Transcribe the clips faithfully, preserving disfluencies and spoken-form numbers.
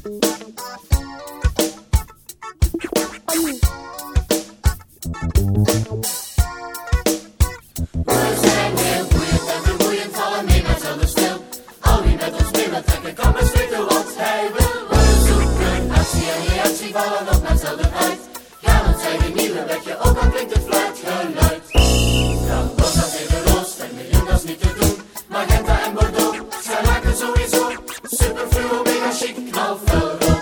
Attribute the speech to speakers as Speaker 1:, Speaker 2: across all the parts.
Speaker 1: zijn heel boeiend en vermoeiend, vallen mee maar zelden stil. Al wie met ons mee wil trekken, kan beslikken wat hij wil. We zoeken actie en reactie, vallen nog maar zelden uit. Gaan ons eigen nieuwe wegje, ook al klinkt het fluitgeluid. Framboos als even roos, vermiljoen dat is niet te doen. Magenta en Bordeaux, scharlaken sowieso. Superfluo, mega chic, knalvel rood.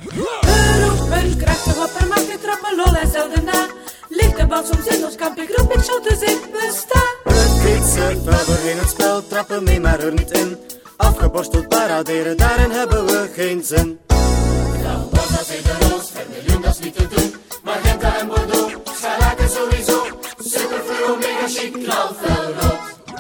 Speaker 2: Beroep, een krachtig oppermacht, trappen, lol en zelden na. Lichte bal soms in ons kamp, ik roep, ik shot, dus ik besta.
Speaker 3: We fietsen wel doorheen het spel, trappen mee maar er niet in. Afgeborsteld paraderen, daarin hebben we geen zin.
Speaker 1: Framboos als even roos, vermiljoen dat is niet te doen. Magenta en Bordeaux, scharlaken sowieso. Superfluo, mega chic, knalvel rood.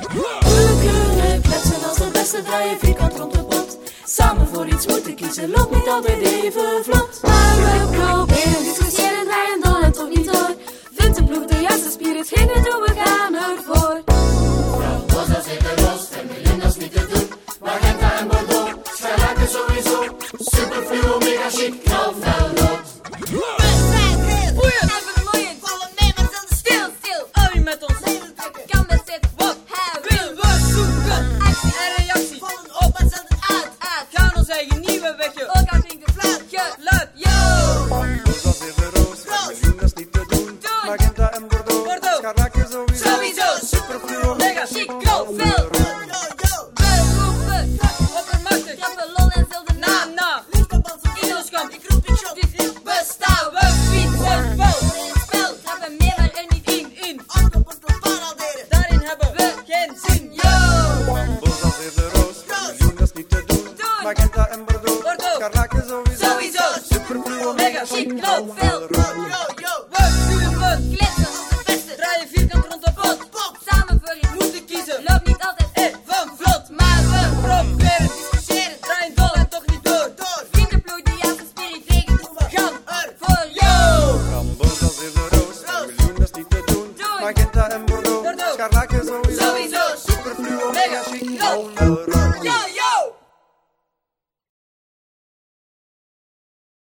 Speaker 2: We kunnen kletsen als de beste, draaien vierkant rond de pot. Samen voor iets moeten kiezen, loopt niet altijd even vlot. Maar we proberen, discussiëren, draaien door en toch niet door. Vindt een ploeg de juiste spirit, geen doen, we gaan ervoor.
Speaker 1: Framboos als even roos, vermiljoen dat is niet te doen. Magenta en Bordeaux, scharlaken sowieso. Superfluo, mega chic, knalvel rood.
Speaker 4: We zijn heel boeiend en vermoeiend, vallen mee maar zelden stil, stil. Al wie met ons mee wil trekken, kan beslikken wat hij wil. We zoeken actie en reactie, vallen op maar zelden uit, uit. Gaan ons eigen nieuwe wegje, ook al klinkt het fluitgeluid, yo.
Speaker 3: Framboos als even roos, vermiljoen dat is niet te doen.
Speaker 4: Doen.
Speaker 3: Magenta en Bordeaux,
Speaker 4: Bordeaux.
Speaker 3: scharlaken sowieso.
Speaker 4: Sowieso.
Speaker 3: Superfluo,
Speaker 4: Mega chic, knalvel rood. We roepen, oppermachtig, trappen, lol en zelden na, na. In ons kamp, ik roep, ik shot, dit is bestaan. We fietsen vol in het spel, trappen meer maar er niet in, in. Afgeborsteld paraderen, daarin hebben we geen zin, yo.
Speaker 3: Framboos als even roos, vermiljoen dat is niet te doen.
Speaker 4: Doen.
Speaker 3: Magenta en Bordeaux,
Speaker 4: Bordeaux.
Speaker 3: scharlaken sowieso.
Speaker 4: Sowieso.
Speaker 3: Superfluo,
Speaker 4: Mega chic, knalvel rood.
Speaker 3: rood.
Speaker 4: We duwen, kletsen als de beste, draaien vierkant rond de pot. Pop, samen voor iets moeten kiezen, loopt niet altijd even vlot. Maar we proberen, discussiëren, draaien door en toch niet door. Vriendenploeg die juiste spirit regen, we gaan ervoor, yo.
Speaker 3: Framboos als even roos, vermiljoen dat is niet te doen.
Speaker 4: Doen.
Speaker 3: Magenta en Bordeaux,
Speaker 4: Bordeaux.
Speaker 3: scharlaken sowieso.
Speaker 4: Sowieso.
Speaker 3: Superfluo,
Speaker 4: Mega
Speaker 3: mega chic,
Speaker 4: chic,
Speaker 3: knalvel rood.
Speaker 4: Yo,